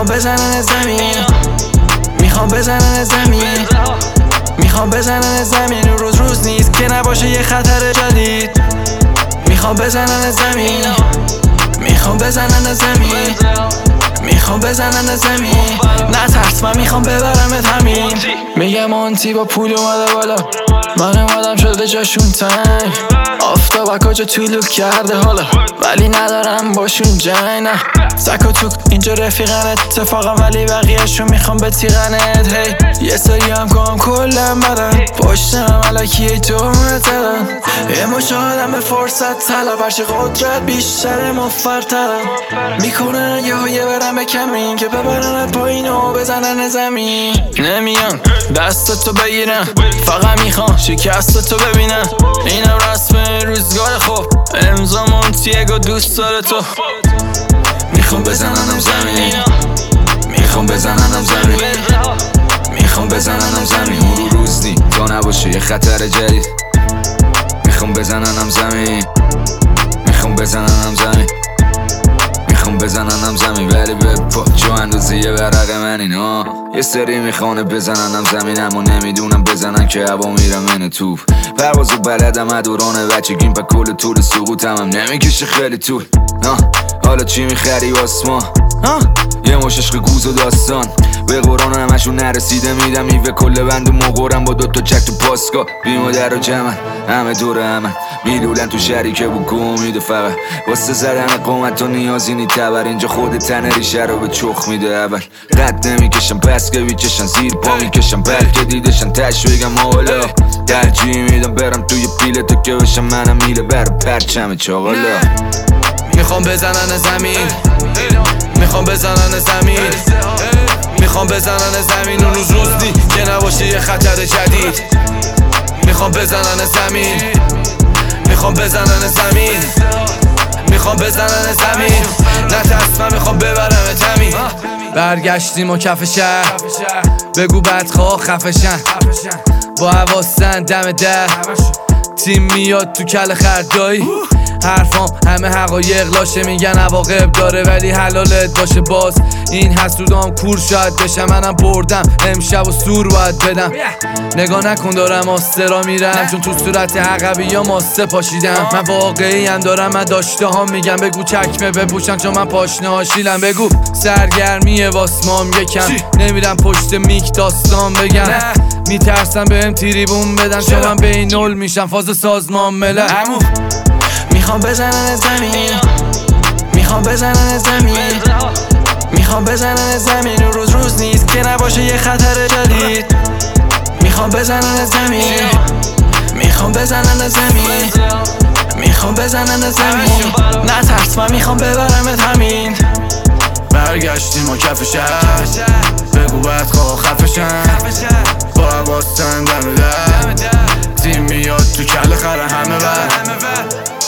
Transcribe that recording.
میخوام بزنن زمین، میخوام بزنن زمین، میخوام بزنن زمین. روز نیست که نباشه یه خطر جدید. میخوام بزنن زمین، میخوام بزنن زمین، میخوام بزنن زمین. نترس من میخوام ببرمت همین. میگم مونتی با پول اومده بالا، من اومدم شده جاشون تنگ. آفتاب کجا طولو کرده حالا، ولی ندارم باشون جنگ. نه سک و توک اینجا رفیقن اتفاقا، ولی بقیهشون میخوام بتیغنت. هی یه سری هم کام کلم بدن، پشتم علکی دومت زدن. یه مشاهدم به فرصت طلب، هرچی قدرت بیشتر مفرترم. میکنن یه برم به کمین که ببرنت پایین و بزنن زمین. نمیان دستتو بگیرن، فقط میخوام شکستتو ببینن. اینم رسم روزگار خوب، امضا مونتیگو دوست داره تو. میخوام بزننم زمین، میخوام بزننم زمین، میخوام بزننم زمین. روز نی تا نباشه یه خطر جدید. میخوام بزننم زمین، میخوام بزننم زمین، میخوام بزننم زمین. ولی به پا جو اندازه یه ورق من اینا. یه سری میخوانه بزننم زمین، اما نمیدونم بزنن که هوا میرم این توپ. پروازو بلدم دوران بچگیم، پا کل طول سقوطم هم نمیکشه خیلی طول. حالا چی میخری آسمان؟ یه مش عشق گوز و داستان، به قرآن همشون نرسیده میدم میوه کل بند و مقرم با دوتا چک تو پاسکا. بیم و در و جمن همه دور همن، میلولن تو شریکه بود که امیده فقط واسه زدن قومت و نیازی نی تبر. اینجا خود تنه ریشه رو به چخ میده اول. قد نمیکشم پس که بیچشن، زیر پا میکشم بلکه دیدشن تش بگم حالا. ترجیح میدم برم توی پیله تا که بشم منم میله بر پرچم چاقالا. میخوام بزنن زمین، میخوام بزنن زمین، میخوام بزنن زمین. اون روز نی که نباشه یه خطر جدید. میخوام بزنن زمین، میخوام بزنن زمین، میخوام بزنن زمین. نترس من میخوام ببرمت همین. برگشتیم و کف شهر، بگو بدخواه خفشن، با حواسن دم در. تیم میاد تو کل خردایی، حرفام همه حقایق لاشه، میگن عواقب داره ولی حلالت باشه. باز این حسودام کور شاید بشم، منم بردم امشب و سور باید بدم. نگاه نکن دارم آسترا میرم، چون تو صورت عقبی یا ماسته پاشیدم. من واقعی هم دارم، من داشته هم میگم. بگو چکمه بپوشن چون من پاشنه هاشیلم. بگو سرگرمیه واسمام یکم، نمیرم پشت میک داستان بگم. میترسم بهم تریبون بدن چون من بینول میشم فاز سازمان ملل. میخوام بزنن زمین، میخوام بزنن زمین، میخوام بزنن زمین. روز نیست که نباشه یه خطر جدید. میخوام بزنن زمین، میخوام بزنن زمین، میخوام بزنن زمین. نترس من میخوام ببرمت همین. برگشتیم و کف شهر، بگو بدخواه خفشن، با حواسن دم در. تیم میاد تو کل خره همه بر.